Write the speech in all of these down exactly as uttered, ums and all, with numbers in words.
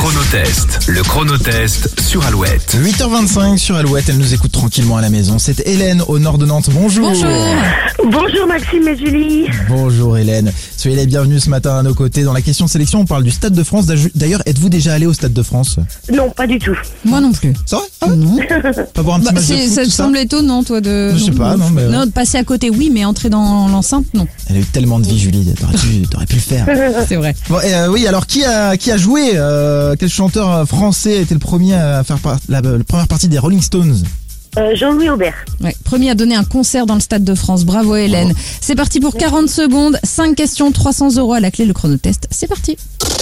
chronotest. Le chronotest sur Alouette. huit heures vingt-cinq sur Alouette, elle nous écoute tranquillement à la maison. C'est Hélène au nord de Nantes. Bonjour. Bonjour. Bonjour Maxime et Julie. Bonjour Hélène. Soyez les bienvenus ce matin à nos côtés. Dans la question de sélection, on parle du Stade de France. D'ailleurs, êtes-vous déjà allé au Stade de France? Non, pas du tout. Moi non plus. C'est vrai? Ah ouais. Non. Pas voir un petit Bah, match de c'est- foot, ça te tout ça semble étonnant, toi, de. Je sais pas, non, mais- Non, de passer à côté, oui, mais entrer dans l'enceinte, non. Elle a eu tellement de vie, Julie. T'aurais pu, t'aurais pu le faire. C'est vrai. Bon, et, euh, oui, alors qui a qui a joué euh, Quel chanteur français était le premier à faire par- la, la première partie des Rolling Stones? Euh, Jean-Louis Aubert. Ouais. Premier à donner un concert dans le Stade de France. Bravo Hélène. C'est parti pour quarante secondes. cinq questions, trois cents euros à la clé, le chronotest. C'est parti.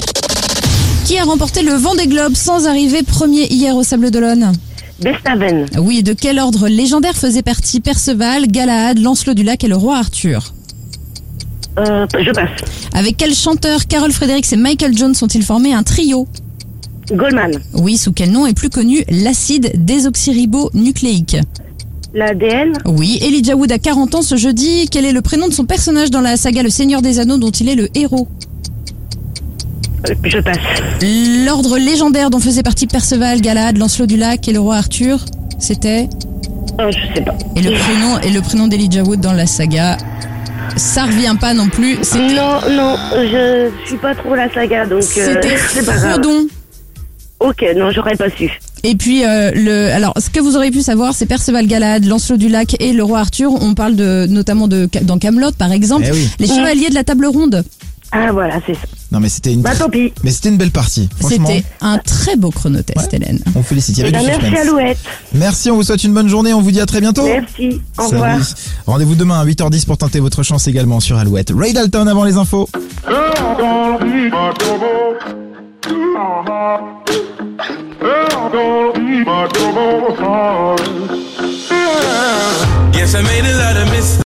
Qui a remporté le Vendée Globe sans arriver premier hier au Sable d'Olonne? Bestaven. Oui, de quel ordre légendaire faisait partie Perceval, Galahad, Lancelot du Lac et le roi Arthur? Euh, je passe. Avec quel chanteur Carol Fredericks et Michael Jones ont-ils formé un trio? Goldman. Oui, sous quel nom est plus connu l'acide désoxyribonucléique? L'A D N. Oui, Elijah Wood a quarante ans ce jeudi. Quel est le prénom de son personnage dans la saga Le Seigneur des Anneaux dont il est le héros? Euh, je passe. L'ordre légendaire dont faisait partie Perceval, Galahad, Lancelot du Lac et le roi Arthur, c'était? Euh, je sais pas. Et le prénom et le prénom d'Elijah Wood dans la saga, ça revient pas non plus. C'était Non, non, je suis pas trop la saga, donc euh, c'était c'est pas grave. Frodon. Ok, non, j'aurais pas su. Et puis euh, le, alors ce que vous auriez pu savoir, c'est Perceval, Galahad, Lancelot du Lac et le roi Arthur. On parle de notamment de dans Camelot par exemple, Eh oui. les chevaliers de la table ronde. Ah voilà, c'est ça. Non, mais c'était une. Bah tant pis. Mais c'était une belle partie. Franchement, C'était un très beau chronotest, Ouais. Hélène. on félicite. Il y Eh avait ben, du merci suspense. Alouette. Merci, on vous souhaite une bonne journée. On vous dit à très bientôt. Merci. Au Salut. revoir. Rendez-vous demain à huit heures dix pour tenter votre chance également sur Alouette. Ray Dalton avant les infos. Girl, gonna be my trouble. Uh-huh. Girl, gonna be my trouble. Sorry. Yeah. Yes, I made a lot of mistakes.